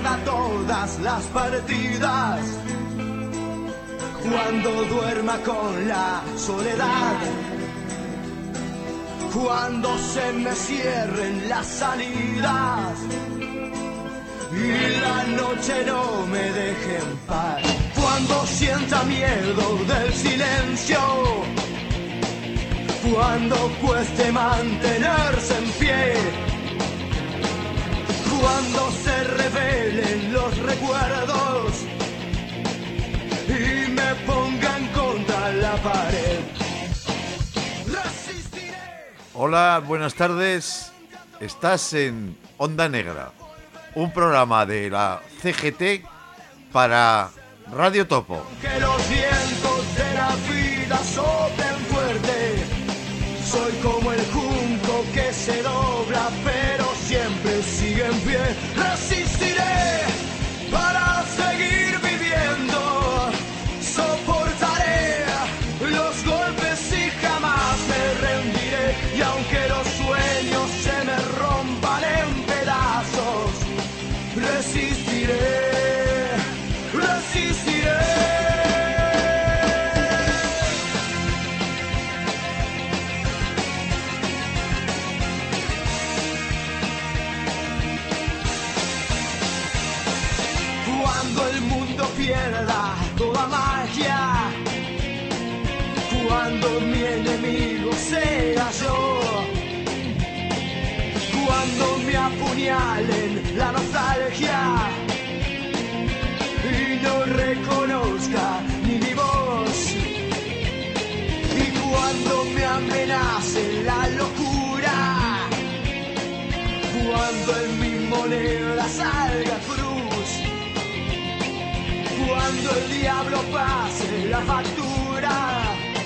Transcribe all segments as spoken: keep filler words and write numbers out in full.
pierda todas las partidas, cuando duerma con la soledad, cuando se me cierren las salidas y la noche no me deje en paz, cuando sienta miedo del silencio, cuando cueste mantenerse en pie, cuando se revelen los recuerdos y me pongan contra la pared. Resistiré. Hola, buenas tardes. Estás en Onda Negra, un programa de la C G T para Radio Topo. Que los vientos de la vida soplen fuerte, soy como el junco que se dobla pero siempre sigue en pie. Resistiré para seguir viviendo, soportaré los golpes y jamás me rendiré. Y aunque los sueños se me rompan en pedazos, resistiré, resistiré. Cuando el mundo pierda toda magia, cuando mi enemigo sea yo, cuando me apuñalen la nostalgia y no reconozca ni mi voz, y cuando me amenace la locura, cuando en mi moneda salga cruz, cuando el diablo pase la factura,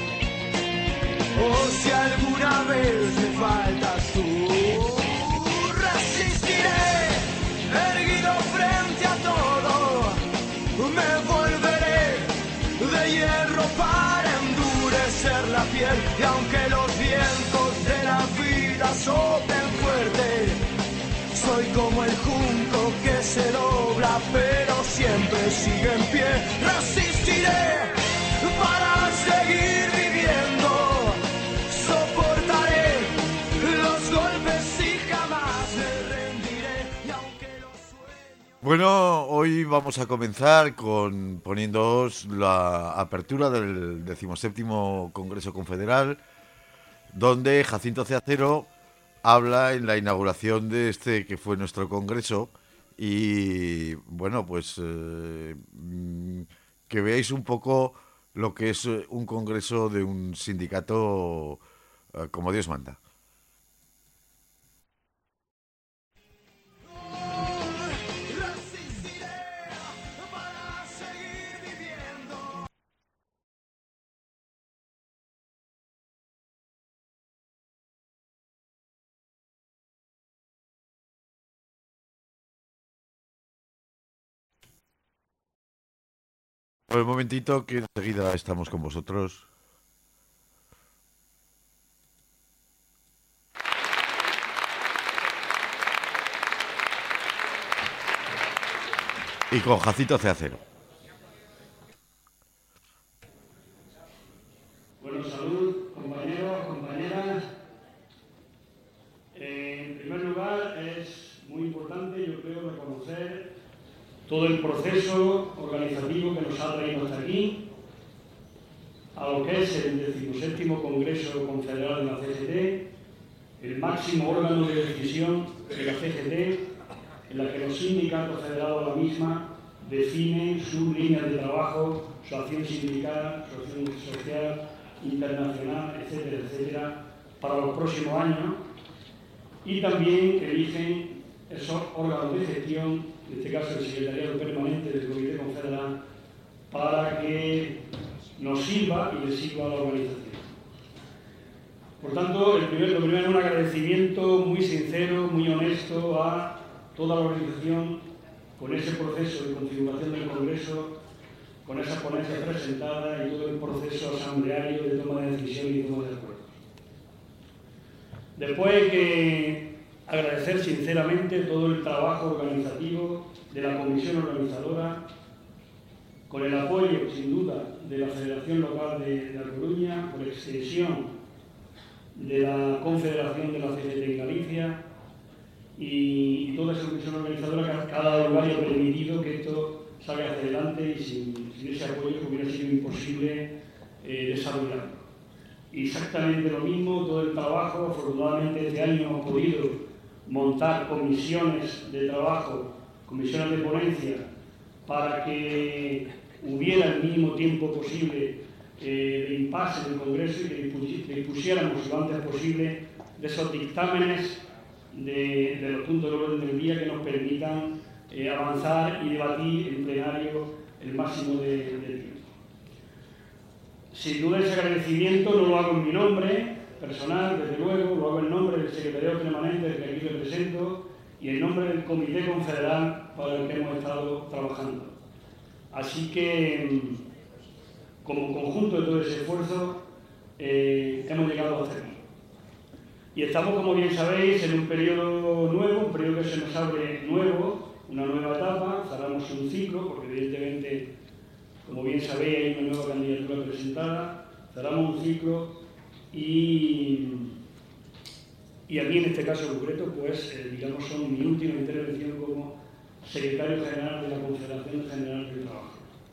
o si alguna vez me faltas tú, resistiré, erguido frente a todo, me volveré de hierro para endurecer la piel. Y aunque los vientos de la vida soplen fuerte, soy como el junco que se dobla pero siempre sigue en pie. Resistiré para seguir viviendo, soportaré los golpes y jamás me rendiré. Y aunque los sueños... Bueno, hoy vamos a comenzar con poniéndoos la apertura del decimoséptimo Congreso Confederal, donde Jacinto Ceacero habla en la inauguración de este que fue nuestro congreso. Y bueno, pues eh, que veáis un poco lo que es un congreso de un sindicato eh, como Dios manda. Por el momentito que enseguida estamos con vosotros. Y con Jacinto Ceacero. Bueno, salud, compañeros, compañeras. Eh, en primer lugar, es muy importante, yo creo, reconocer todo el proceso organizativo que nos ha traído hasta aquí, a lo que es el decimoséptimo Congreso Confederal de la C G T, el máximo órgano de decisión de la C G T, en la que los sindicatos federados a la misma definen sus líneas de trabajo, su acción sindical, su acción social, internacional, etcétera, etcétera, para los próximos años, y también eligen esos órganos de gestión, en este caso el Secretariado Permanente del Comité Confederal, para que nos sirva y le sirva a la organización. Por tanto, el primer, lo primero es un agradecimiento muy sincero, muy honesto a toda la organización con ese proceso de configuración del Congreso, con esas ponencias presentadas y todo el proceso asambleario de toma de decisiones y toma de acuerdos. Después hay que agradecer sinceramente todo el trabajo organizativo de la comisión organizadora, con el apoyo, sin duda, de la Federación Local de, de La Coruña, por extensión de la Confederación de la C G T en Galicia, y, y toda esa comisión organizadora que ha dado lugar y ha permitido que esto salga hacia adelante, y sin, sin ese apoyo hubiera sido imposible eh, desarrollarlo. Y exactamente lo mismo, todo el trabajo. Afortunadamente este año hemos podido montar comisiones de trabajo, comisiones de ponencia, para que hubiera el mínimo tiempo posible eh, de impasse del Congreso y que dispusiéramos lo antes posible de esos dictámenes de, de los puntos de orden del día que nos permitan eh, avanzar y debatir en plenario el máximo de, de tiempo. Sin duda ese agradecimiento no lo hago en mi nombre personal, desde luego, lo hago en nombre del secretariado permanente del que aquí represento y en nombre del Comité Confederal para el que hemos estado trabajando. Así que, como conjunto de todo ese esfuerzo, eh, hemos llegado hasta aquí. Y estamos, como bien sabéis, en un periodo nuevo, un periodo que se nos abre nuevo, una nueva etapa, cerramos un ciclo, porque evidentemente, como bien sabéis, hay una nueva candidatura presentada, cerramos un ciclo y, y aquí en este caso concreto, pues, eh, digamos, son mi última intervención como secretario general de la Confederación General del Trabajo.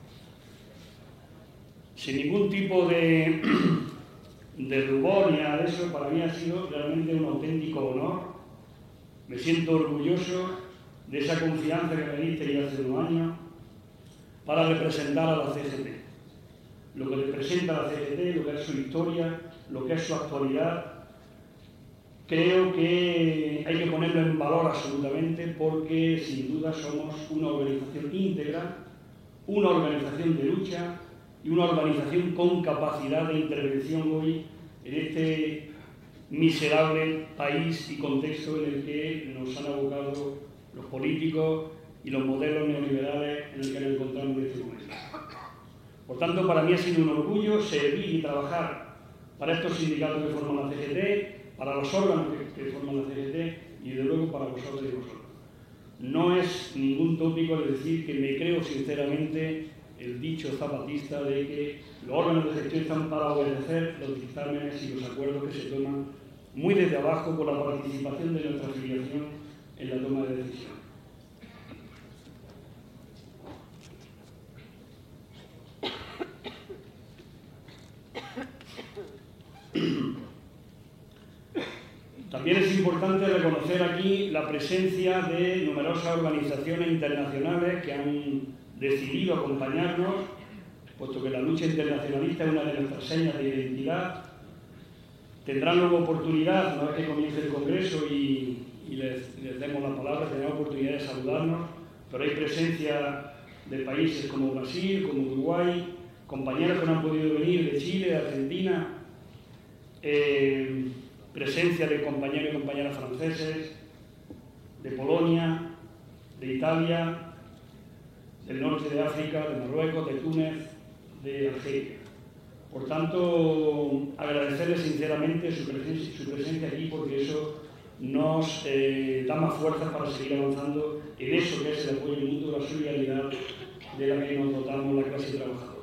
Sin ningún tipo de, de rubor ni nada de eso, para mí ha sido realmente un auténtico honor. Me siento orgulloso de esa confianza que me diste ya hace unos años para representar a la C G T. Lo que representa a la C G T, lo que es su historia, lo que es su actualidad, creo que hay que ponerlo en valor absolutamente porque sin duda somos una organización íntegra, una organización de lucha y una organización con capacidad de intervención hoy en este miserable país y contexto en el que nos han abocado los políticos y los modelos neoliberales en el que nos encontramos en este momento. Por tanto, para mí ha sido un orgullo servir y trabajar para estos sindicatos que forman la C G T, para los órganos que, que forman la C G T y, desde luego, para vosotros y vosotros. No es ningún tópico el decir que me creo sinceramente el dicho zapatista de que los órganos de gestión están para obedecer los dictámenes y los acuerdos que se toman muy desde abajo con la participación de nuestra afiliación en la toma de decisiones. También es importante reconocer aquí la presencia de numerosas organizaciones internacionales que han decidido acompañarnos, puesto que la lucha internacionalista es una de nuestras señas de identidad. Tendrán luego oportunidad, una vez que comience el Congreso y, y les, les demos la palabra, tendrán oportunidad de saludarnos, pero hay presencia de países como Brasil, como Uruguay, compañeros que no han podido venir de Chile, de Argentina, eh, presencia de compañeros y compañeras franceses, de Polonia, de Italia, del norte de África, de Marruecos, de Túnez, de Argelia. Por tanto, agradecerles sinceramente su presencia, su presencia aquí, porque eso nos eh, da más fuerzas para seguir avanzando en eso que es el apoyo mutuo, la solidaridad de la que nos dotamos la clase trabajadora.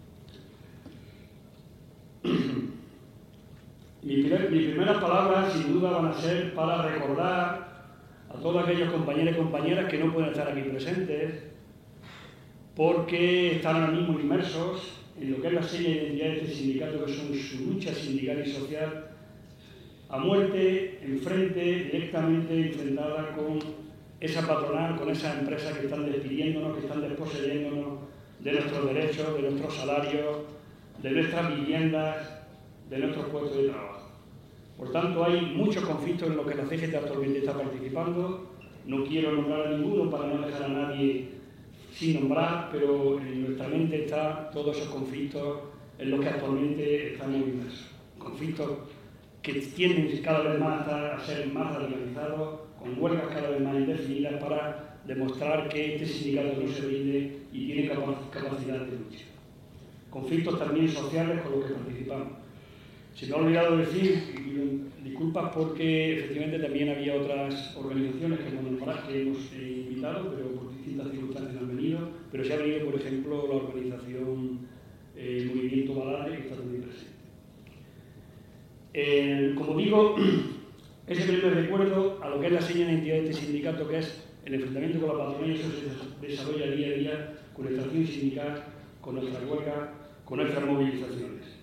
Mis primeras palabras, sin duda, van a ser para recordar a todos aquellos compañeros y compañeras que no pueden estar aquí presentes, porque están ahora mismo inmersos en lo que es la seña de identidad de este sindicato, que son su lucha sindical y social, a muerte, enfrente, directamente enfrentada con esa patronal, con esas empresas que están despidiéndonos, que están desposeyéndonos de nuestros derechos, de nuestros salarios, de nuestras viviendas, de nuestros puestos de trabajo. Por tanto, hay muchos conflictos en los que la C G T actualmente está participando. No quiero nombrar a ninguno para no dejar a nadie sin nombrar, pero en nuestra mente están todos esos conflictos en los que actualmente estamos inmersos. Conflictos que tienden cada vez más a ser más radicalizados, con huelgas cada vez más indefinidas, para demostrar que este sindicato no se rinde y tiene capacidad de lucha. Conflictos también sociales con los que participamos. Se me ha olvidado decir, y disculpas porque efectivamente también había otras organizaciones que hemos, nombrado, que hemos eh, invitado, pero por distintas circunstancias han venido, pero se ha venido, por ejemplo, la organización eh, el Movimiento Balade, que está también presente. Eh, como digo, ese primer recuerdo a lo que es la seña de identidad de este sindicato, que es el enfrentamiento con la patronal, eso se desarrolla día a día con nuestra acción sindical, con nuestra huelga, con nuestras movilizaciones.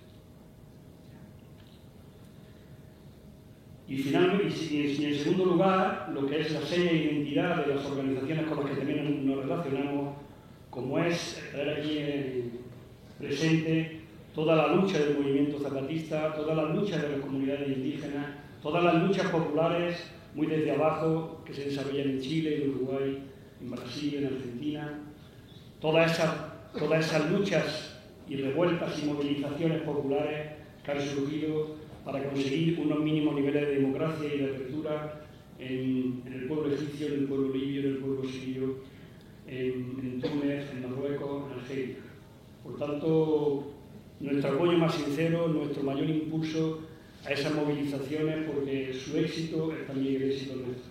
Y finalmente, y, y en segundo lugar, lo que es la seña de identidad de las organizaciones con las que también nos relacionamos, como es traer aquí en, presente toda la lucha del movimiento zapatista, todas las luchas de las comunidades indígenas, todas las luchas populares, muy desde abajo, que se desarrollan en Chile, en Uruguay, en Brasil, en Argentina, todas esas, todas esas luchas y revueltas y movilizaciones populares que han surgido para conseguir unos mínimos niveles de democracia y de apertura en, en el pueblo egipcio, en el pueblo libio, en el pueblo sirio, en, en Túnez, en Marruecos, en Argelia. Por tanto, nuestro apoyo más sincero, nuestro mayor impulso a esas movilizaciones, porque su éxito es también el éxito nuestro.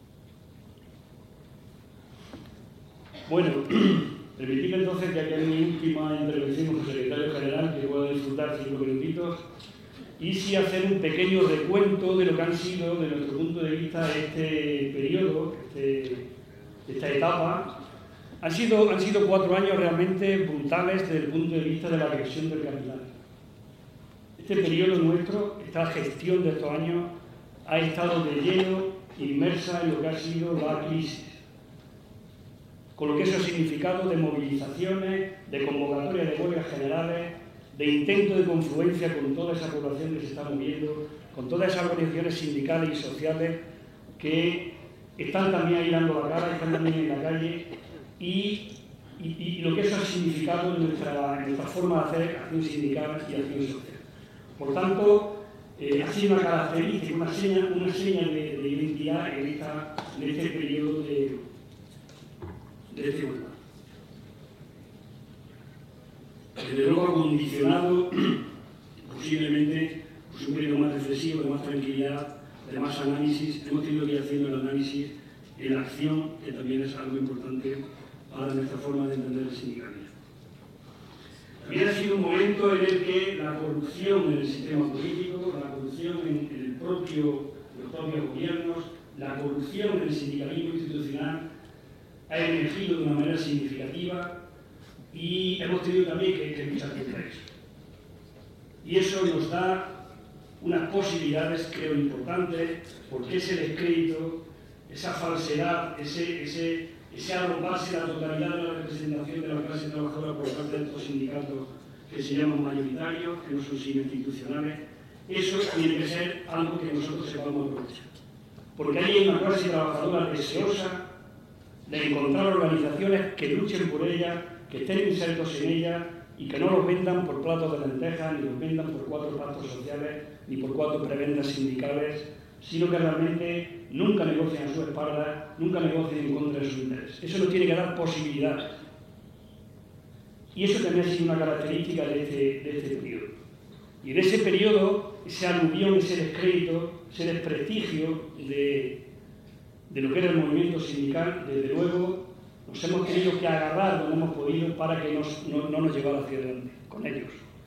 Bueno, permitidme entonces, ya que es mi última intervención como secretario general, que puedo disfrutar cinco minutitos, y sí hacer un pequeño recuento de lo que han sido, desde nuestro punto de vista, este periodo, este, esta etapa. Han sido, han sido cuatro años realmente brutales desde el punto de vista de la regresión del capital. Este periodo nuestro, esta gestión de estos años, ha estado de lleno inmersa en lo que ha sido la crisis, con lo que eso ha significado de movilizaciones, de convocatorias de huelgas generales, de intento de confluencia con toda esa población que se está moviendo, con todas esas organizaciones sindicales y sociales que están también ahí dando la cara, están también en la calle, y, y, y lo que eso ha significado en nuestra, en nuestra forma de hacer acción sindical y acción social. Por tanto, eh, ha sido una característica, una seña, una seña de, de identidad en, esta, en este periodo de, de este mundo. Desde luego ha condicionado posiblemente pues, un periodo más reflexivo, de más tranquilidad, de más análisis. Hemos tenido que ir haciendo el análisis en la acción, que también es algo importante para nuestra forma de entender el sindicalismo. También ha sido un momento en el que la corrupción en el sistema político, la corrupción en, en el propio, los propios gobiernos, la corrupción en el sindicalismo institucional ha emergido de una manera significativa, y hemos tenido también que, que luchar contra eso. Y eso nos da unas posibilidades, creo, importantes, porque ese descrédito, esa falsedad, ese, ese, ese arroparse la totalidad de la representación de la clase trabajadora por parte de estos sindicatos que se llaman mayoritarios, que no son sino institucionales, eso tiene que ser algo que nosotros sepamos aprovechar. Porque hay una clase trabajadora deseosa de encontrar organizaciones que luchen por ella, que estén insertos en ella y que no los vendan por platos de lentejas, ni los vendan por cuatro pactos sociales, ni por cuatro prebendas sindicales, sino que realmente nunca negocien a su espalda, nunca negocien en contra de sus intereses. Eso nos tiene que dar posibilidades. Y eso también ha sido una característica de este, de este periodo. Y en ese periodo, ese aluvión, ese descrédito, ese desprestigio de, de lo que era el movimiento sindical, desde luego, nos hemos tenido que agarrar donde hemos podido para que nos, no, no nos llevara hacia adelante con ellos.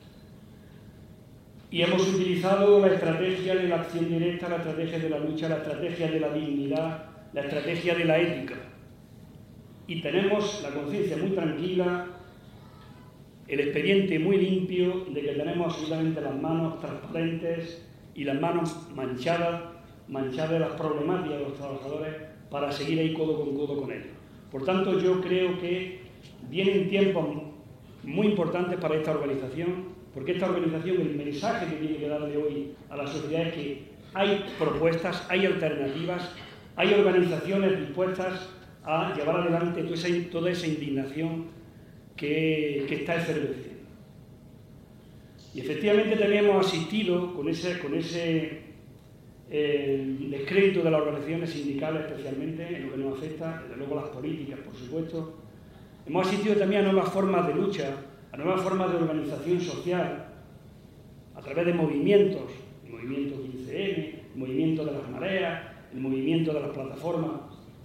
Y hemos utilizado la estrategia de la acción directa, la estrategia de la lucha, la estrategia de la dignidad, la estrategia de la ética. Y tenemos la conciencia muy tranquila, el expediente muy limpio de que tenemos absolutamente las manos transparentes y las manos manchadas, manchadas de las problemáticas de los trabajadores para seguir ahí codo con codo con ellos. Por tanto, yo creo que vienen tiempos muy importantes para esta organización, porque esta organización, el mensaje que tiene que darle hoy a la sociedad es que hay propuestas, hay alternativas, hay organizaciones dispuestas a llevar adelante toda esa, toda esa indignación que, que está efervesciendo. Y efectivamente también hemos asistido con ese, con ese eh, descrédito de las organizaciones sindicales, especialmente en lo que nos afecta, desde luego las políticas, por supuesto. Hemos asistido también a nuevas formas de lucha, a nuevas formas de organización social, a través de movimientos, el movimiento quince eme, el movimiento de las mareas, el movimiento de las plataformas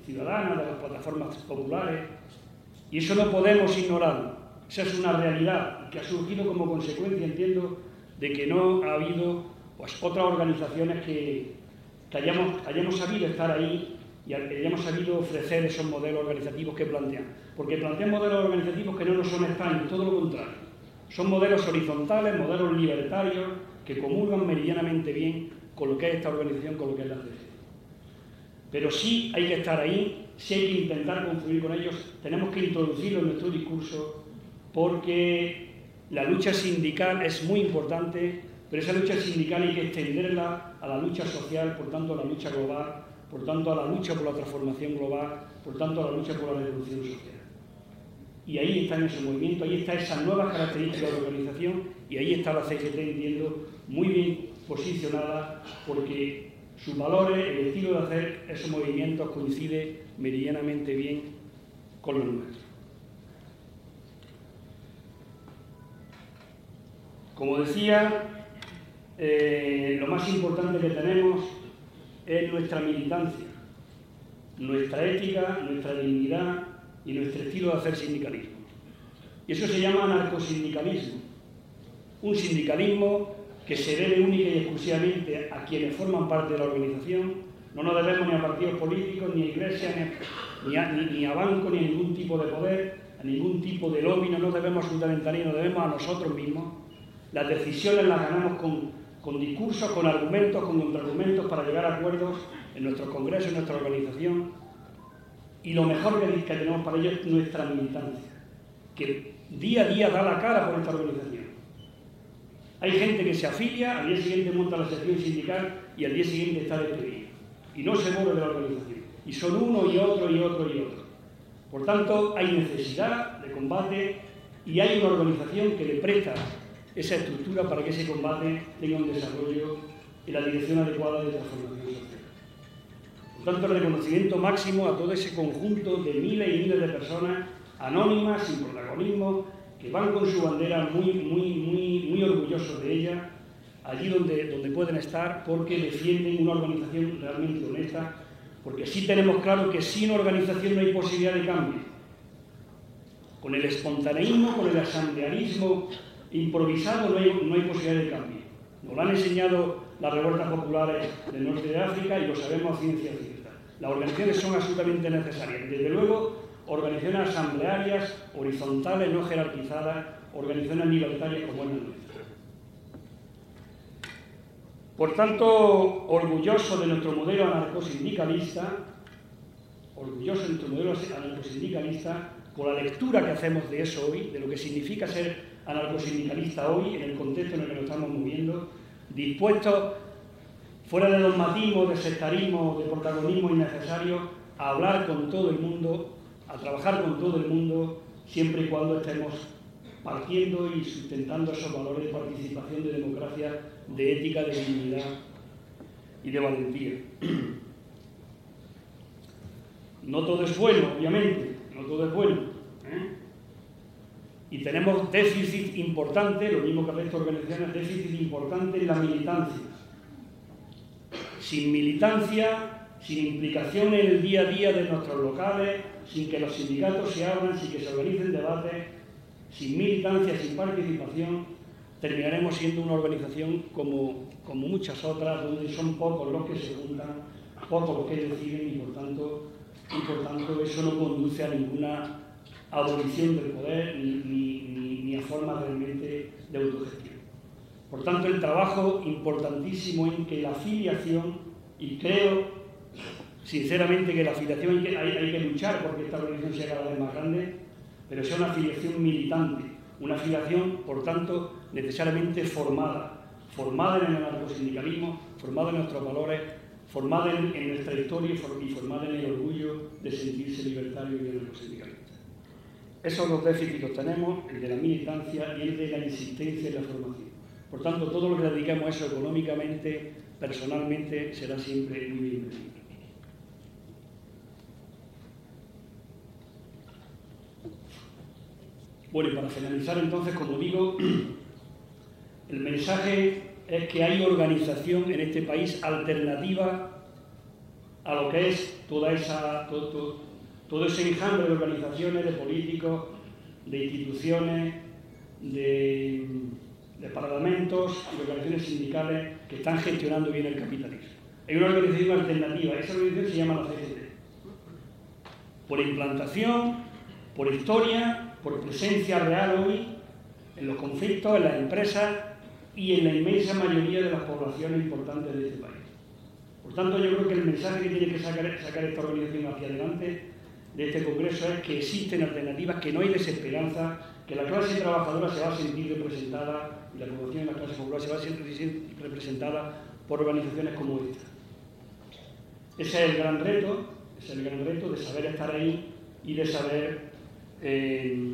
ciudadanas, de las plataformas populares, y eso no podemos ignorarlo. Esa es una realidad que ha surgido como consecuencia, entiendo, de que no ha habido pues, otras organizaciones que, que hayamos, hayamos sabido estar ahí y hayamos sabido ofrecer esos modelos organizativos que plantean. Porque plantean modelos organizativos que no nos son extraños, todo lo contrario. Son modelos horizontales, modelos libertarios, que comulgan meridianamente bien con lo que es esta organización, con lo que es la C G T. Pero sí hay que estar ahí, sí hay que intentar confluir con ellos, tenemos que introducirlo en nuestro discurso, porque la lucha sindical es muy importante, pero esa lucha sindical hay que extenderla a la lucha social, por tanto a la lucha global, por tanto a la lucha por la transformación global, por tanto a la lucha por la revolución social. Y ahí está en ese movimiento, ahí está esas nuevas características de la organización y ahí está la C G T, entiendo, muy bien posicionada porque sus valores, el estilo de hacer esos movimientos coincide meridianamente bien con los nuestros. Como decía, eh, lo más importante que tenemos es nuestra militancia, nuestra ética, nuestra dignidad y nuestro estilo de hacer sindicalismo. Y eso se llama anarcosindicalismo. Un sindicalismo que se debe única y exclusivamente a quienes forman parte de la organización. No nos debemos ni a partidos políticos, ni a iglesias, ni a, ni, ni a bancos, ni a ningún tipo de poder, a ningún tipo de lobby. No nos debemos absolutamente a nadie, nos debemos a nosotros mismos. Las decisiones las ganamos con, con discursos, con argumentos, con contraargumentos para llegar a acuerdos en nuestros congresos, en nuestra organización. Y lo mejor que, que tenemos para ello es nuestra militancia, que día a día da la cara por esta organización. Hay gente que se afilia, al día siguiente monta la sección sindical y al día siguiente está despedido. Y no se mueve de la organización. Y son uno y otro y otro y otro. Por tanto, hay necesidad de combate y hay una organización que le presta esa estructura para que ese combate tenga un desarrollo en la dirección adecuada de transformación social. Por tanto, el reconocimiento máximo a todo ese conjunto de miles y miles de personas anónimas, sin protagonismo, que van con su bandera muy, muy, muy, muy orgullosos de ella, allí donde, donde pueden estar, porque defienden una organización realmente honesta, porque sí tenemos claro que sin organización no hay posibilidad de cambio. Con el espontaneísmo, con el asamblearismo improvisado no hay, no hay posibilidad de cambio. Nos lo han enseñado las revueltas populares del norte de África y lo sabemos a ciencia cierta. Las organizaciones son absolutamente necesarias. Desde luego, organizaciones asamblearias, horizontales, no jerarquizadas, organizaciones libertarias como es la nuestra. Por tanto, orgulloso de nuestro modelo anarcosindicalista, orgulloso de nuestro modelo anarcosindicalista, con la lectura que hacemos de eso hoy, de lo que significa ser anarcosindicalista hoy, en el contexto en el que nos estamos moviendo, dispuestos, fuera de dogmatismo, de sectarismo, de protagonismo innecesario, a hablar con todo el mundo, a trabajar con todo el mundo, siempre y cuando estemos partiendo y sustentando esos valores de participación, de democracia, de ética, de dignidad y de valentía. No todo es bueno, obviamente, no todo es bueno, ¿eh? Y tenemos déficit importante, lo mismo que el resto de organizaciones, déficit importante en la militancia. Sin militancia, sin implicación en el día a día de nuestros locales, sin que los sindicatos se abran, sin que se organicen debates, sin militancia, sin participación, terminaremos siendo una organización como, como muchas otras, donde son pocos los que se juntan, pocos los que deciden y por tanto, y por tanto eso no conduce a ninguna abolición del poder ni, ni, ni, ni a formas realmente de autogestión. Por tanto, el trabajo importantísimo en que la afiliación, y creo sinceramente que la afiliación hay que, hay, hay que luchar porque esta organización sea cada vez más grande, pero sea una afiliación militante, una afiliación, por tanto, necesariamente formada, formada en el anarcosindicalismo, formada en nuestros valores, formada en, en nuestra historia y formada en el orgullo de sentirse libertario y anarcosindicalista. Esos dos déficits los tenemos, el de la militancia y el de la insistencia en la formación. Por tanto, todo lo que dediquemos a eso económicamente, personalmente, será siempre muy bienvenido. Bueno, y para finalizar entonces, como digo, el mensaje es que hay organización en este país alternativa a lo que es toda esa, todo, todo, todo ese enjambre de organizaciones, de políticos, de instituciones, de, de parlamentos y de organizaciones sindicales que están gestionando bien el capitalismo. Hay una organización alternativa, esa organización se llama la C G T. Por implantación, por historia, por presencia real hoy en los conflictos, en las empresas y en la inmensa mayoría de las poblaciones importantes de este país. Por tanto, yo creo que el mensaje que tiene que sacar, sacar esta organización hacia adelante de este Congreso es que existen alternativas, que no hay desesperanza, que la clase trabajadora se va a sentir representada y la población de la clase popular se va a sentir representada por organizaciones como esta. Ese es el gran reto, ese es el gran reto de saber estar ahí y de saber eh,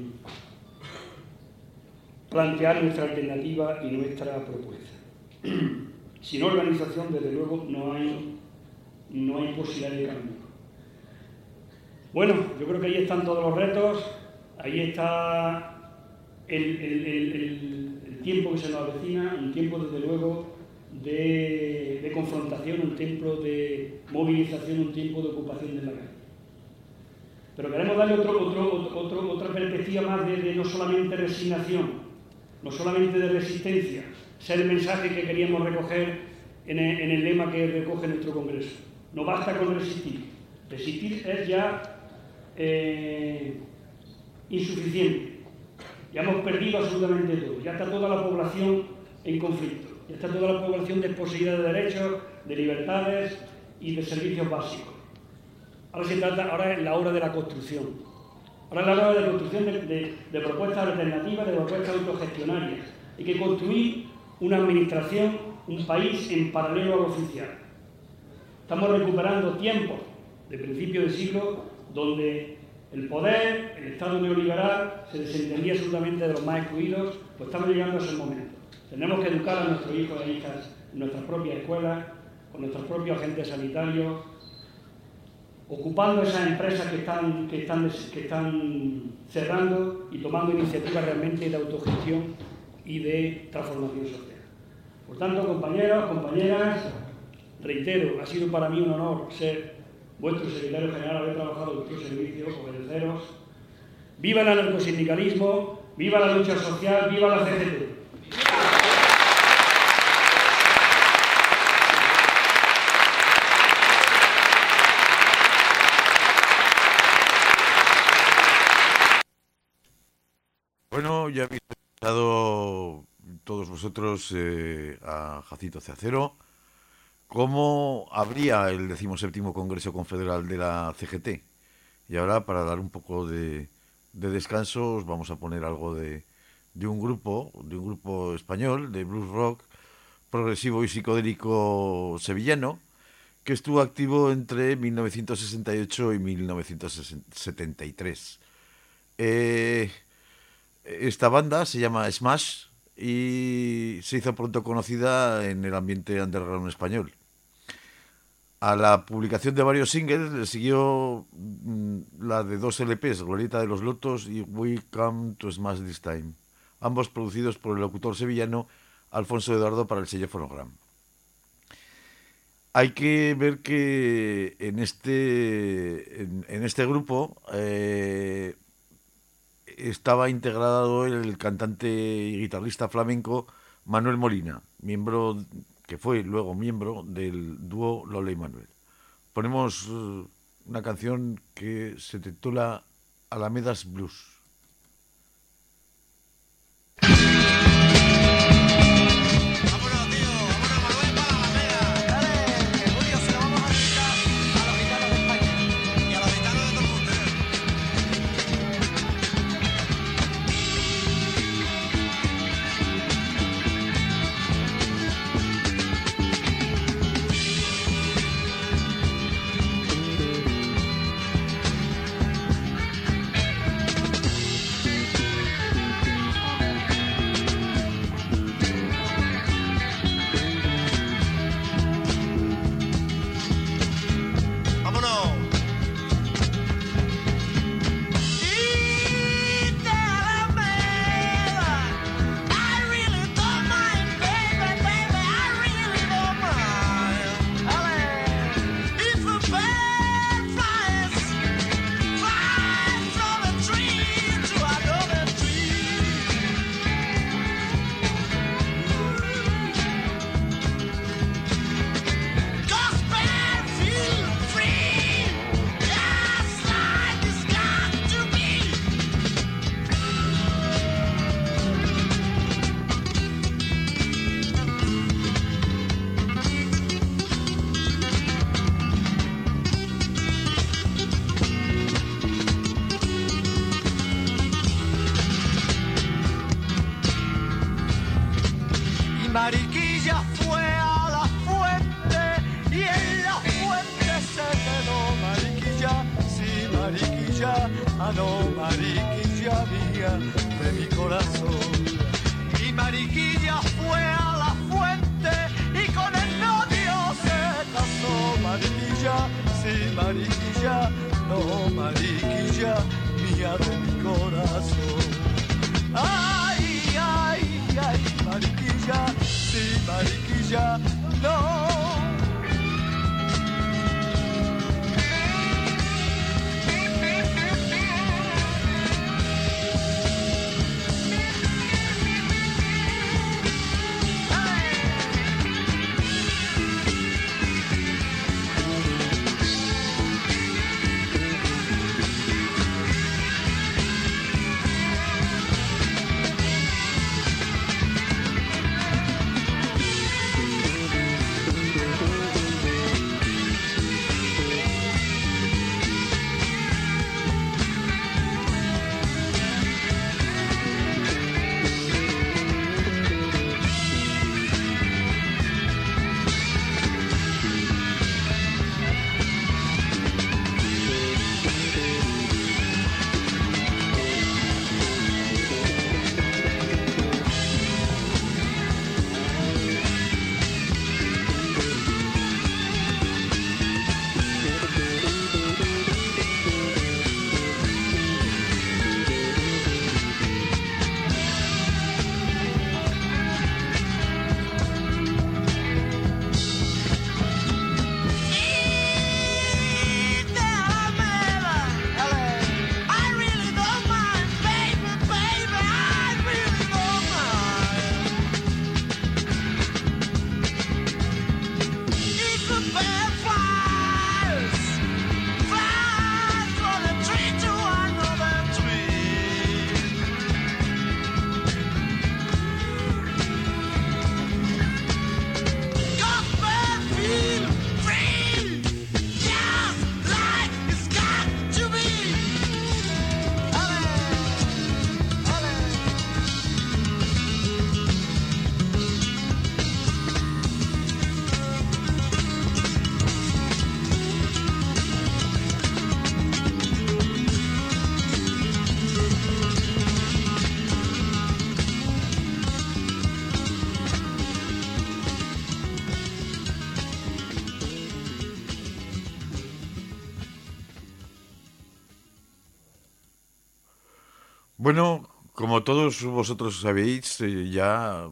plantear nuestra alternativa y nuestra propuesta. Sin organización, desde luego, no hay, no hay posibilidad de cambio. Bueno, yo creo que ahí están todos los retos, ahí está el, el, el, el, el tiempo que se nos avecina, un tiempo, desde luego, de, de confrontación, un tiempo de movilización, un tiempo de ocupación de la calle. Pero queremos darle otro, otro, otro, otra perspectiva más de, de no solamente resignación, no solamente de resistencia, ser el mensaje que queríamos recoger en el, en el lema que recoge nuestro Congreso. No basta con resistir. Resistir es ya eh, insuficiente. Ya hemos perdido absolutamente todo. Ya está toda la población en conflicto. Ya está toda la población desposeída de derechos, de libertades y de servicios básicos. Ahora se trata, ahora es la hora de la construcción. Ahora es la hora de la construcción de, de, de propuestas alternativas, de propuestas autogestionarias. Hay que construir una administración, un país en paralelo a lo oficial. Estamos recuperando tiempos de principio del siglo donde el poder, el Estado neoliberal, se desentendía absolutamente de los más excluidos, pues estamos llegando a ese momento. Tenemos que educar a nuestros hijos e hijas en nuestras propias escuelas, con nuestros propios agentes sanitarios, ocupando esas empresas que están, que están, que están cerrando y tomando iniciativas realmente de autogestión y de transformación social. Por tanto, compañeros, compañeras, reitero, ha sido para mí un honor ser vuestro secretario general, haber trabajado en vuestro servicio, obedeceros. ¡Viva el anarcosindicalismo! ¡Viva la lucha social! ¡Viva la C G T! Bueno, ya habéis escuchado todos vosotros eh, a Jacinto C. Acero. ¿Cómo habría el decimoséptimo Congreso Confederal de la C G T? Y ahora, para dar un poco de, de descanso, os vamos a poner algo de, de un grupo, de un grupo español, de blues rock, progresivo y psicodélico sevillano, que estuvo activo entre mil novecientos sesenta y ocho y mil novecientos setenta y tres. Eh... Esta banda se llama Smash y se hizo pronto conocida en el ambiente underground español. A la publicación de varios singles le siguió mmm, la de dos L Pes, Glorieta de los Lotos y We Come to Smash This Time, ambos producidos por el locutor sevillano Alfonso Eduardo para el sello Fonogram. Hay que ver que en este, en, en este grupo eh, estaba integrado el cantante y guitarrista flamenco Manuel Molina, miembro que fue luego miembro del dúo Lola y Manuel. Ponemos una canción que se titula Alamedas Blues. Mariquilla fue a la fuente y en la fuente se quedó. Mariquilla, sí, Mariquilla, ah no, Mariquilla mía de mi corazón. Y Mariquilla fue a la fuente y con el novio se casó. Mariquilla, sí, Mariquilla, no, Mariquilla mía de mi corazón. Ay, ay, ay, Mariquilla, sí, Mariquilla, no. Bueno, como todos vosotros sabéis, eh, ya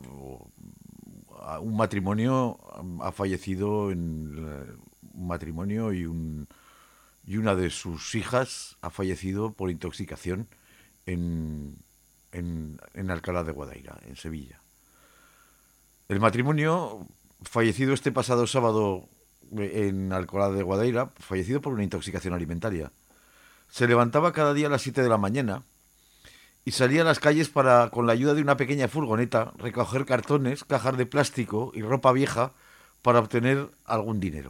uh, un matrimonio ha fallecido en eh, un matrimonio y un y una de sus hijas ha fallecido por intoxicación en, en, en Alcalá de Guadaira, en Sevilla. El matrimonio, fallecido este pasado sábado en Alcalá de Guadaira, fallecido por una intoxicación alimentaria. Se levantaba cada día a las siete de la mañana y salía a las calles para, con la ayuda de una pequeña furgoneta, recoger cartones, cajas de plástico y ropa vieja para obtener algún dinero.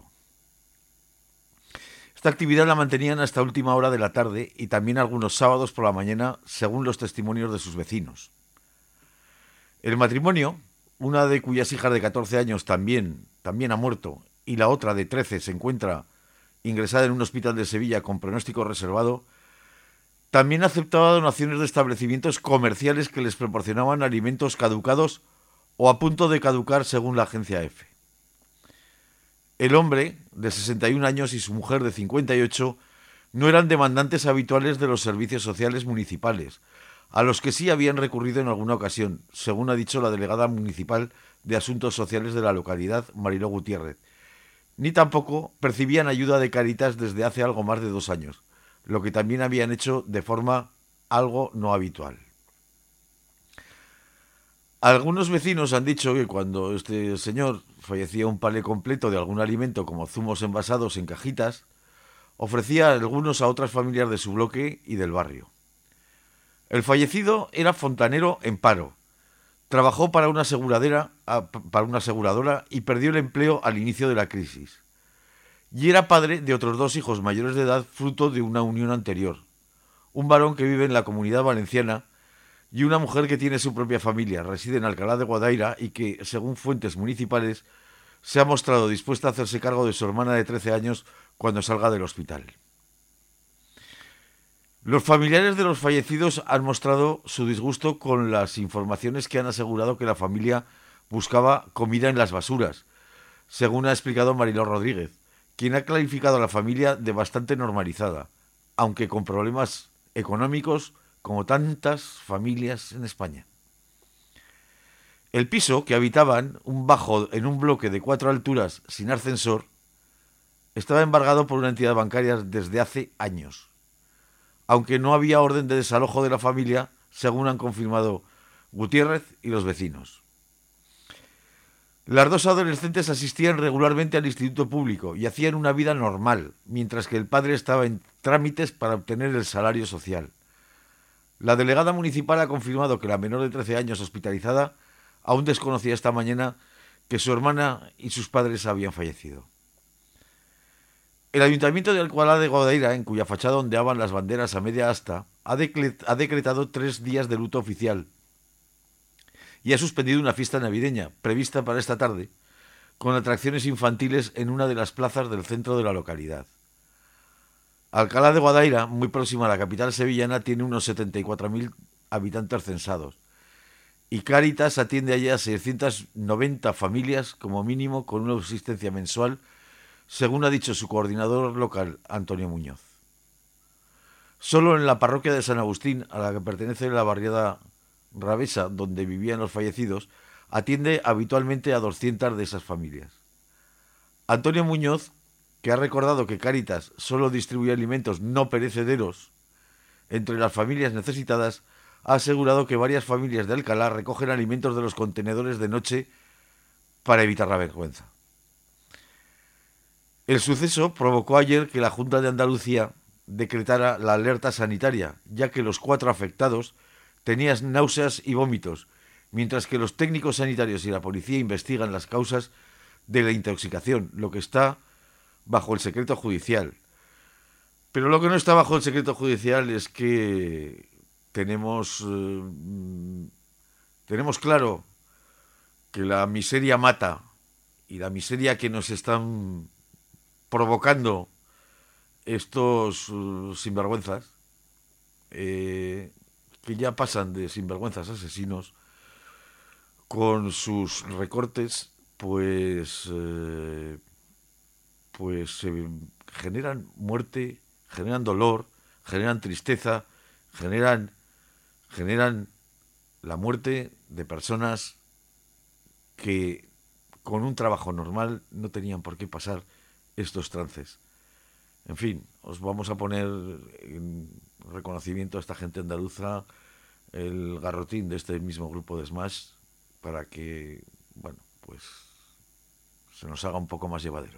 Esta actividad la mantenían hasta última hora de la tarde y también algunos sábados por la mañana, según los testimonios de sus vecinos. El matrimonio, una de cuyas hijas de catorce años también, también ha muerto, y la otra de trece se encuentra ingresada en un hospital de Sevilla con pronóstico reservado, también aceptaba donaciones de establecimientos comerciales que les proporcionaban alimentos caducados o a punto de caducar, según la agencia EFE. El hombre, de sesenta y un años, y su mujer, de cincuenta y ocho, no eran demandantes habituales de los servicios sociales municipales, a los que sí habían recurrido en alguna ocasión, según ha dicho la delegada municipal de Asuntos Sociales de la localidad, Mariló Gutiérrez, ni tampoco percibían ayuda de Cáritas desde hace algo más de dos años, lo que también habían hecho de forma algo no habitual. Algunos vecinos han dicho que cuando este señor fallecía un palé completo de algún alimento como zumos envasados en cajitas, ofrecía algunos a otras familias de su bloque y del barrio. El fallecido era fontanero en paro, trabajó para una aseguradora, para una aseguradora y perdió el empleo al inicio de la crisis. Y era padre de otros dos hijos mayores de edad fruto de una unión anterior. Un varón que vive en la Comunidad Valenciana y una mujer que tiene su propia familia, reside en Alcalá de Guadaira y que, según fuentes municipales, se ha mostrado dispuesta a hacerse cargo de su hermana de trece años cuando salga del hospital. Los familiares de los fallecidos han mostrado su disgusto con las informaciones que han asegurado que la familia buscaba comida en las basuras, según ha explicado Mariló Rodríguez, quien ha calificado a la familia de bastante normalizada, aunque con problemas económicos como tantas familias en España. El piso que habitaban, un bajo en un bloque de cuatro alturas sin ascensor, estaba embargado por una entidad bancaria desde hace años, aunque no había orden de desalojo de la familia, según han confirmado Gutiérrez y los vecinos. Las dos adolescentes asistían regularmente al instituto público y hacían una vida normal, mientras que el padre estaba en trámites para obtener el salario social. La delegada municipal ha confirmado que la menor de trece años hospitalizada aún desconocía esta mañana que su hermana y sus padres habían fallecido. El Ayuntamiento de Alcalá de Guadaira, en cuya fachada ondeaban las banderas a media asta, ha decretado tres días de luto oficial y ha suspendido una fiesta navideña prevista para esta tarde, con atracciones infantiles en una de las plazas del centro de la localidad. Alcalá de Guadaira, muy próxima a la capital sevillana, tiene unos setenta y cuatro mil habitantes censados, y Cáritas atiende allí a seiscientas noventa familias como mínimo con una subsistencia mensual, según ha dicho su coordinador local, Antonio Muñoz. Solo en la parroquia de San Agustín, a la que pertenece la barriada Rabesa, donde vivían los fallecidos, atiende habitualmente a doscientas de esas familias. Antonio Muñoz, que ha recordado que Cáritas solo distribuye alimentos no perecederos entre las familias necesitadas, ha asegurado que varias familias de Alcalá recogen alimentos de los contenedores de noche para evitar la vergüenza. El suceso provocó ayer que la Junta de Andalucía decretara la alerta sanitaria, ya que los cuatro afectados tenían náuseas y vómitos, mientras que los técnicos sanitarios y la policía investigan las causas de la intoxicación, lo que está bajo el secreto judicial. Pero lo que no está bajo el secreto judicial es que tenemos, eh, tenemos claro que la miseria mata, y la miseria que nos están provocando estos uh, sinvergüenzas, eh, que ya pasan de sinvergüenzas asesinos, con sus recortes, pues, eh, pues eh, generan muerte, generan dolor, generan tristeza, generan, generan la muerte de personas que con un trabajo normal no tenían por qué pasar estos trances. En fin, os vamos a poner en reconocimiento a esta gente andaluza el garrotín de este mismo grupo de Smash para que, bueno, pues se nos haga un poco más llevadero.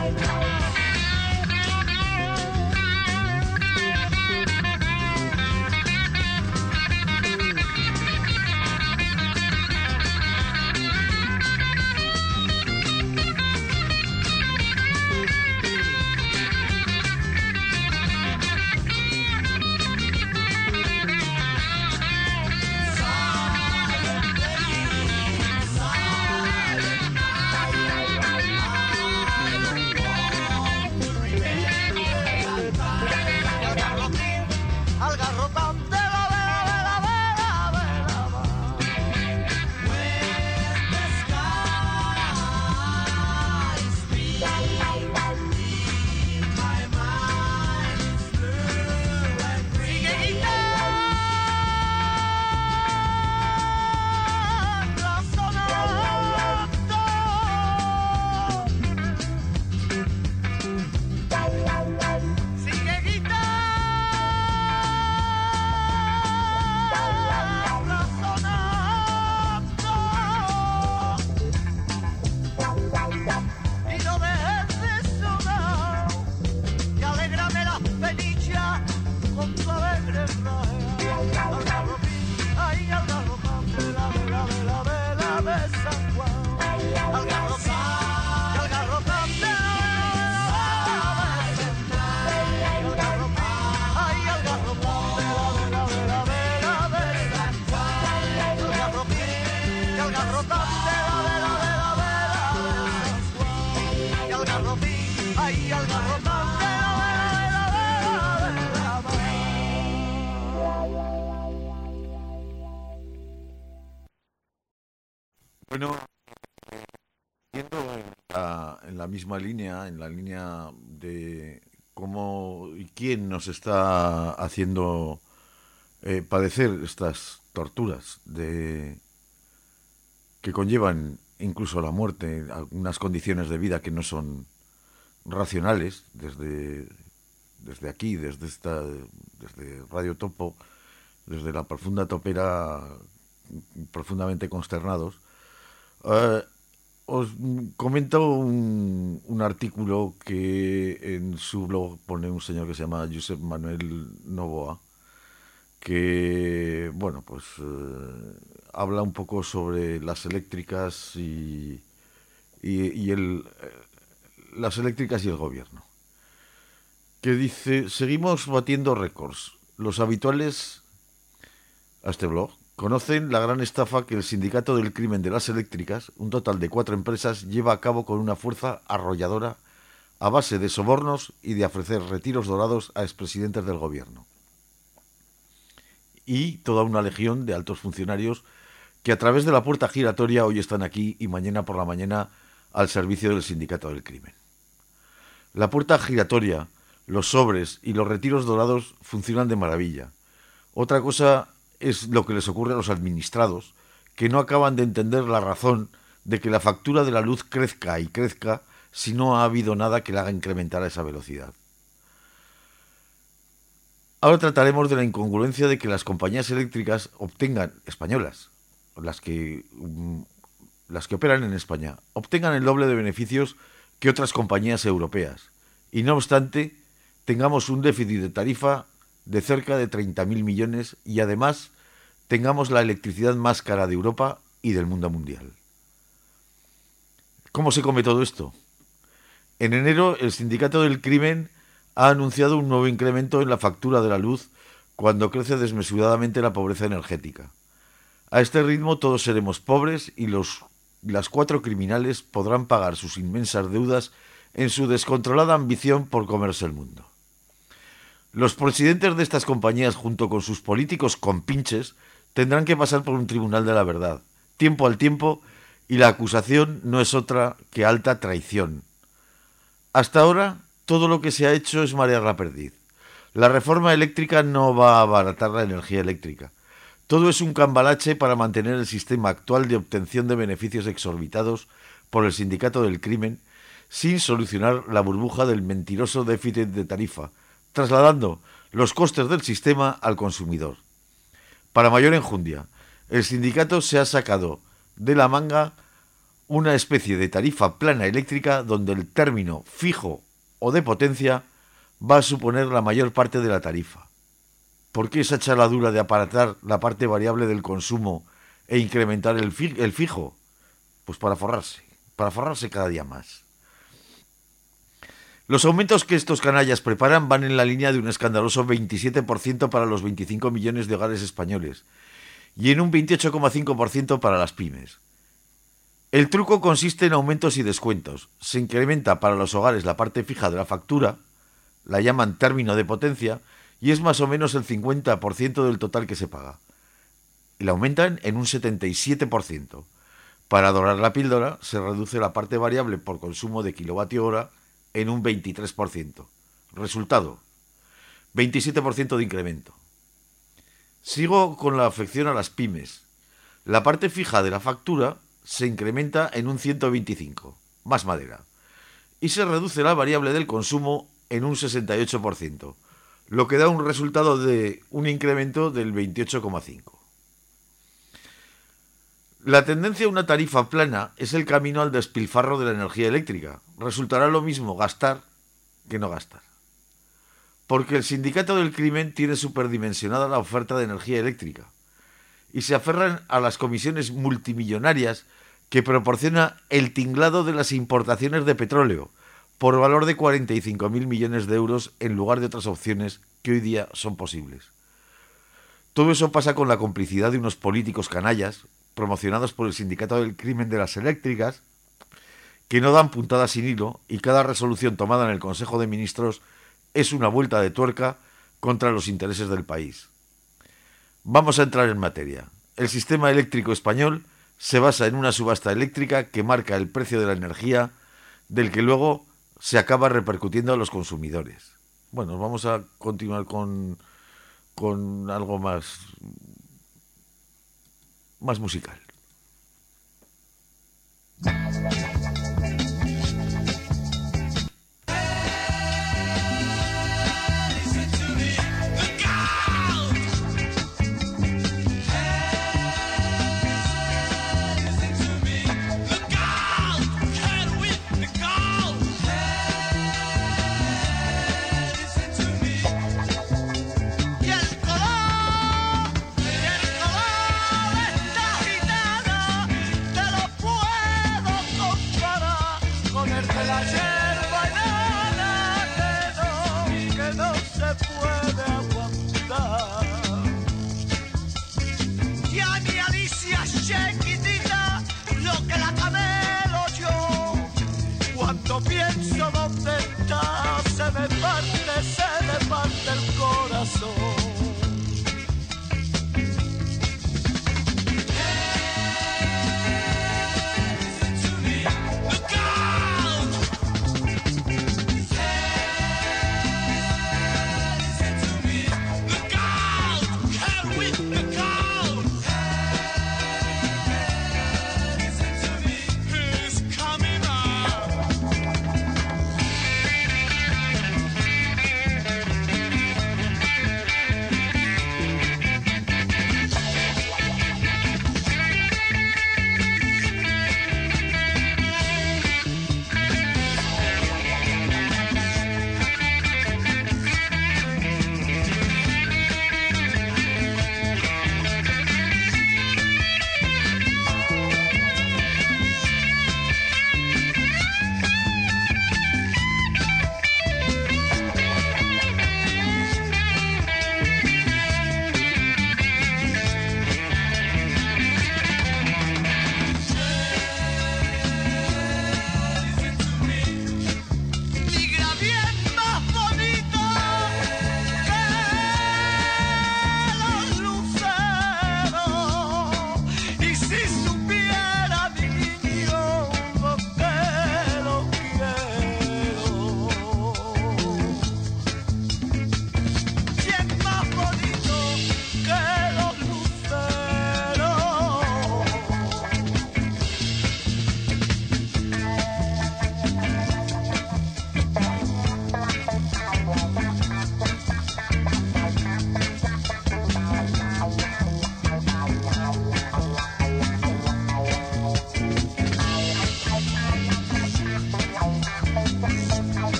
Bueno, yendo en la, en la misma línea, en la línea de cómo y quién nos está haciendo eh, padecer estas torturas de que conllevan incluso la muerte, algunas condiciones de vida que no son racionales, desde, desde aquí, desde esta, desde Radio Topo, desde la profunda topera, profundamente consternados. Uh, os comento un, un artículo que en su blog pone un señor que se llama Josep Manuel Novoa, que, bueno, pues uh, habla un poco sobre las eléctricas y, y, y el, las eléctricas y el gobierno, que dice: seguimos batiendo récords. Los habituales a este blog conocen la gran estafa que el Sindicato del Crimen de las Eléctricas, un total de cuatro empresas, lleva a cabo con una fuerza arrolladora a base de sobornos y de ofrecer retiros dorados a expresidentes del gobierno. Y toda una legión de altos funcionarios que a través de la puerta giratoria hoy están aquí y mañana por la mañana al servicio del Sindicato del Crimen. La puerta giratoria, los sobres y los retiros dorados funcionan de maravilla. Otra cosa es lo que les ocurre a los administrados, que no acaban de entender la razón de que la factura de la luz crezca y crezca si no ha habido nada que la haga incrementar a esa velocidad. Ahora trataremos de la incongruencia de que las compañías eléctricas obtengan, españolas, las que, las que operan en España, obtengan el doble de beneficios que otras compañías europeas, y no obstante tengamos un déficit de tarifa de cerca de treinta mil millones y además tengamos la electricidad más cara de Europa y del mundo mundial. ¿Cómo se come todo esto? En enero el Sindicato del Crimen ha anunciado un nuevo incremento en la factura de la luz cuando crece desmesuradamente la pobreza energética. A este ritmo todos seremos pobres y los, las cuatro criminales podrán pagar sus inmensas deudas en su descontrolada ambición por comerse el mundo. Los presidentes de estas compañías, junto con sus políticos compinches, tendrán que pasar por un tribunal de la verdad, tiempo al tiempo, y la acusación no es otra que alta traición. Hasta ahora, todo lo que se ha hecho es marear la perdiz. La reforma eléctrica no va a abaratar la energía eléctrica. Todo es un cambalache para mantener el sistema actual de obtención de beneficios exorbitados por el Sindicato del Crimen, sin solucionar la burbuja del mentiroso déficit de tarifa, trasladando los costes del sistema al consumidor. Para mayor enjundia, el sindicato se ha sacado de la manga una especie de tarifa plana eléctrica donde el término fijo o de potencia va a suponer la mayor parte de la tarifa. ¿Por qué esa chaladura de aparatar la parte variable del consumo e incrementar el, fi- el fijo? Pues para forrarse, para forrarse cada día más. Los aumentos que estos canallas preparan van en la línea de un escandaloso veintisiete por ciento para los veinticinco millones de hogares españoles y en un veintiocho coma cinco por ciento para las pymes. El truco consiste en aumentos y descuentos. Se incrementa para los hogares la parte fija de la factura, la llaman término de potencia, y es más o menos el cincuenta por ciento del total que se paga. Y la aumentan en un setenta y siete por ciento. Para dorar la píldora, se reduce la parte variable por consumo de kilovatio hora en un veintitrés por ciento. Resultado, veintisiete por ciento de incremento. Sigo con la afección a las pymes. La parte fija de la factura se incrementa en un ciento veinticinco, más madera, y se reduce la variable del consumo en un sesenta y ocho por ciento, lo que da un resultado de un incremento del veintiocho coma cinco por ciento. La tendencia a una tarifa plana es el camino al despilfarro de la energía eléctrica. Resultará lo mismo gastar que no gastar. Porque el sindicato del crimen tiene superdimensionada la oferta de energía eléctrica y se aferran a las comisiones multimillonarias que proporciona el tinglado de las importaciones de petróleo por valor de cuarenta y cinco mil millones de euros en lugar de otras opciones que hoy día son posibles. Todo eso pasa con la complicidad de unos políticos canallas promocionados por el sindicato del crimen de las eléctricas que no dan puntada sin hilo y cada resolución tomada en el Consejo de Ministros es una vuelta de tuerca contra los intereses del país. Vamos a entrar en materia. El sistema eléctrico español se basa en una subasta eléctrica que marca el precio de la energía, del que luego se acaba repercutiendo a los consumidores. Bueno, vamos a continuar con, con algo más, más musical. Pienso dónde está, se me parte, se me parte el corazón.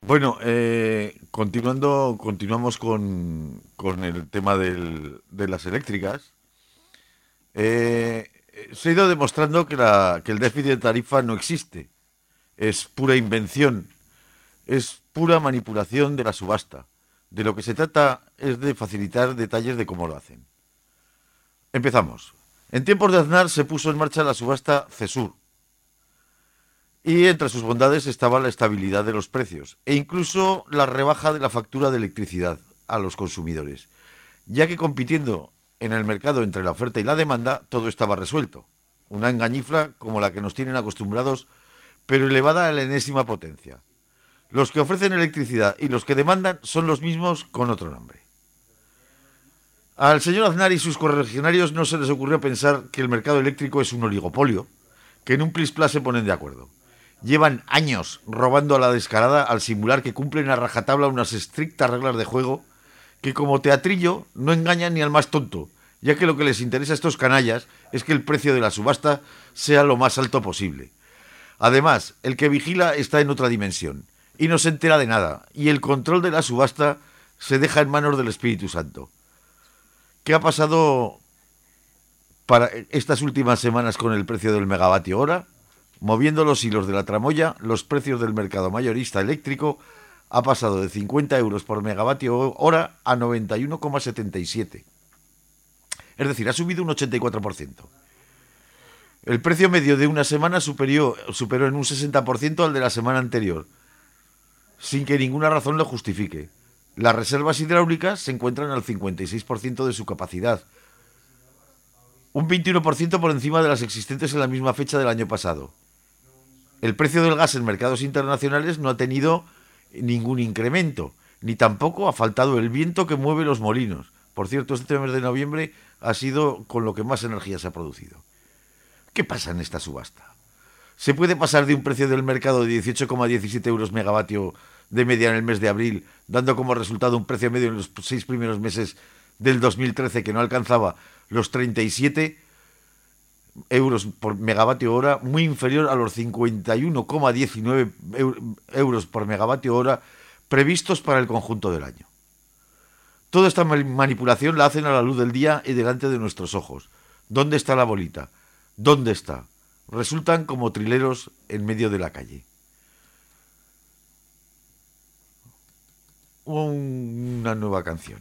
Bueno, eh, continuando, continuamos con, con el tema del- de las eléctricas. Eh, se ha ido demostrando que, la, que el déficit de tarifa no existe. Es pura invención, es pura manipulación de la subasta. De lo que se trata es de facilitar detalles de cómo lo hacen. Empezamos. En tiempos de Aznar se puso en marcha la subasta CESUR, y entre sus bondades estaba la estabilidad de los precios e incluso la rebaja de la factura de electricidad a los consumidores, ya que compitiendo en el mercado entre la oferta y la demanda todo estaba resuelto. Una engañifla como la que nos tienen acostumbrados, pero elevada a la enésima potencia. Los que ofrecen electricidad y los que demandan son los mismos con otro nombre. Al señor Aznar y sus correligionarios no se les ocurrió pensar que el mercado eléctrico es un oligopolio, que en un plis-plas se ponen de acuerdo. Llevan años robando a la descarada al simular que cumplen a rajatabla unas estrictas reglas de juego que como teatrillo no engañan ni al más tonto, ya que lo que les interesa a estos canallas es que el precio de la subasta sea lo más alto posible. Además, el que vigila está en otra dimensión y no se entera de nada, y el control de la subasta se deja en manos del Espíritu Santo. ¿Qué ha pasado para estas últimas semanas con el precio del megavatio hora? Moviendo los hilos de la tramoya, los precios del mercado mayorista eléctrico ha pasado de cincuenta euros por megavatio hora a noventa y uno coma setenta y siete. Es decir, ha subido un ochenta y cuatro por ciento. El precio medio de una semana superó, superó en un sesenta por ciento al de la semana anterior, sin que ninguna razón lo justifique. Las reservas hidráulicas se encuentran al cincuenta y seis por ciento de su capacidad, un veintiuno por ciento por encima de las existentes en la misma fecha del año pasado. El precio del gas en mercados internacionales no ha tenido ningún incremento, ni tampoco ha faltado el viento que mueve los molinos. Por cierto, este mes de noviembre ha sido con lo que más energía se ha producido. ¿Qué pasa en esta subasta? ¿Se puede pasar de un precio del mercado de dieciocho coma diecisiete euros megavatio de media en el mes de abril, dando como resultado un precio medio en los seis primeros meses del dos mil trece que no alcanzaba los treinta y siete euros por megavatio hora, muy inferior a los cincuenta y uno coma diecinueve euros por megavatio hora previstos para el conjunto del año? Toda esta manipulación la hacen a la luz del día y delante de nuestros ojos. ¿Dónde está la bolita? ¿Dónde está? Resultan como trileros en medio de la calle. Una nueva canción.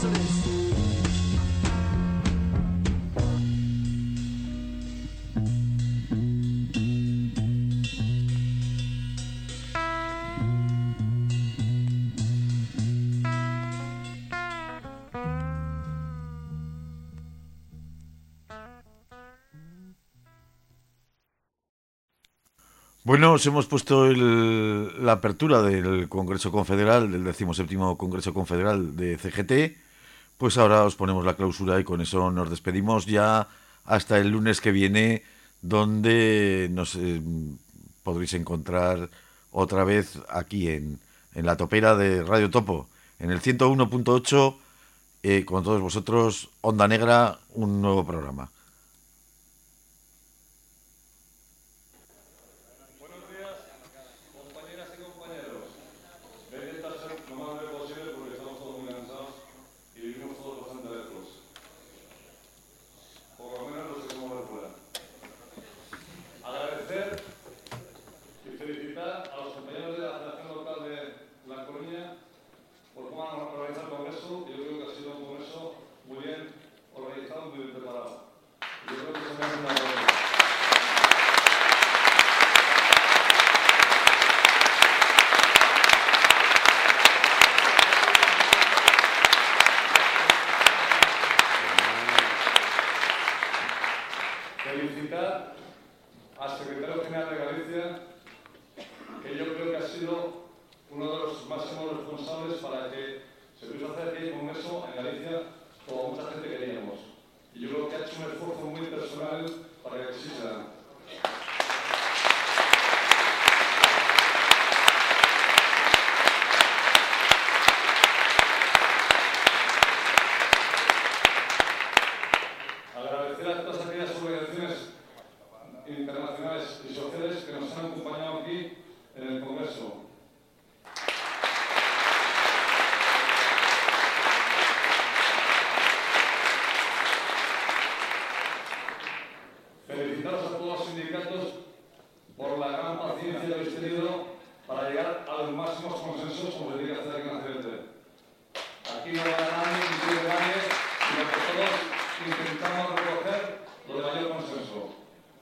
Ángeles. Bueno, os hemos puesto el, la apertura del Congreso Confederal, del decimoséptimo Congreso Confederal de C G T, pues ahora os ponemos la clausura y con eso nos despedimos ya hasta el lunes que viene, donde nos eh, podréis encontrar otra vez aquí en, en la topera de Radio Topo, en el ciento uno punto ocho, eh, con todos vosotros, Onda Negra, un nuevo programa. Felicitar al secretario general de Galicia, que yo creo que ha sido uno de los máximos responsables para que se pudiese hacer aquí el Congreso en Galicia, como mucha gente queríamos. Y yo creo que ha hecho un esfuerzo muy personal para que así sea. Agradecer a todas aquellas organizaciones internacionales y sociales que nos han acompañado aquí en el Congreso. Felicitaros a todos los sindicatos por la gran paciencia que habéis tenido para llegar a los máximos consensos como se tiene que hacer aquí en la C G T. Aquí no va a nadie, ni quiere nadie, sino que todos intentamos recoger lo de mayor consenso.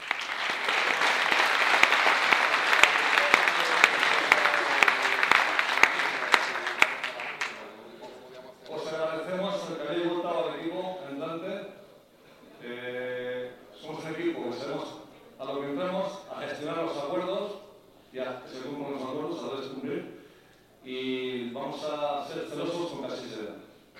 Os agradecemos el que hayáis votado al equipo entrante. Eh, somos un equipo que sabemos a lo que entramos, a gestionar los acuerdos y a que se cumplan los acuerdos, a veces cumplir. Y vamos a ser celosos con que así sea.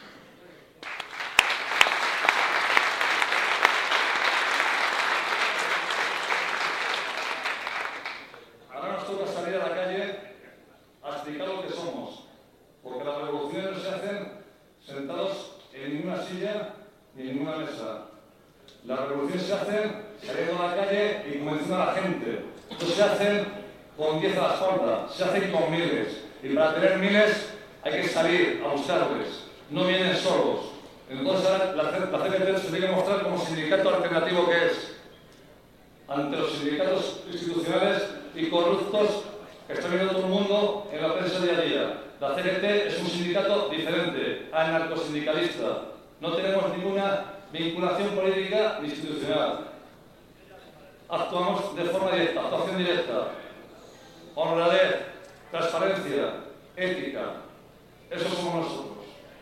Ahora nos toca salir a la calle a explicar lo que somos, porque las revoluciones no se hacen sentados en ninguna silla ni en ninguna mesa. Las revoluciones se hacen saliendo a la calle y convenciendo a la gente. No se hacen con diez a la espalda, se hacen con miles. Y para tener miles hay que salir a buscarles. No vienen solos. Entonces ahora la, la C G T se tiene que mostrar como sindicato alternativo que es ante los sindicatos institucionales y corruptos que está viendo todo el mundo en la prensa día a día. La C G T es un sindicato diferente, anarcosindicalista. No tenemos ninguna vinculación política ni institucional. Actuamos de forma directa, actuación directa. Honradez, transparencia, ética. Eso somos nosotros.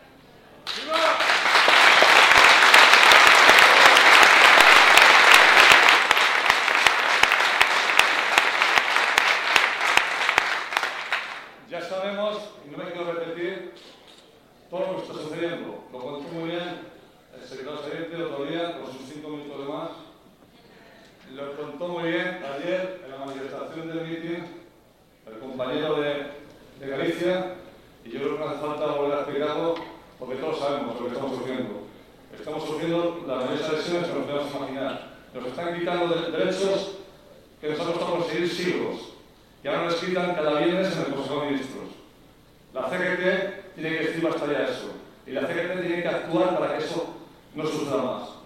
Ya sabemos, y no me quiero repetir, todo lo que está sucediendo. Lo contó muy bien el secretario saliente el otro día, con sus cinco minutos de más. Lo contó muy bien ayer en la manifestación del mitin el compañero de, de Galicia, y yo creo que no hace falta volver a explicarlo, porque todos sabemos lo que estamos sufriendo. Estamos sufriendo las mayores lesiones que nos podemos imaginar. Nos están quitando de derechos que nos ha costado conseguir siglos. Y ahora nos quitan cada viernes en el Consejo de Ministros. La C G T tiene que decir basta ya eso. Y la C G T tiene que actuar para que eso no suceda más.